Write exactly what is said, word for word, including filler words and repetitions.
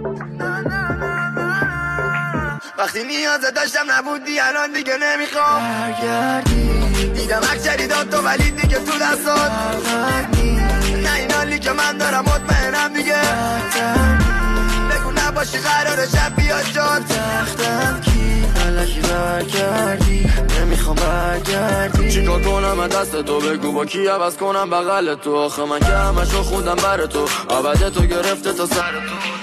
وقتی نیازه داشتم نبودی الان دیگه نمیخوام برگردی. دیدم اکچری داد تو ولی دیگه تو دستات نه این حالی که من دارم مطمئنم دیگه بگو نباشی قراره شب بیاد جاد تختم کی ملکی برگردی نمیخوام برگردی. چیکار کنم دست تو بگو با کی عوض کنم بغل تو آخه من که همشو خوندم بر تو عبده تو گرفته تا سر تو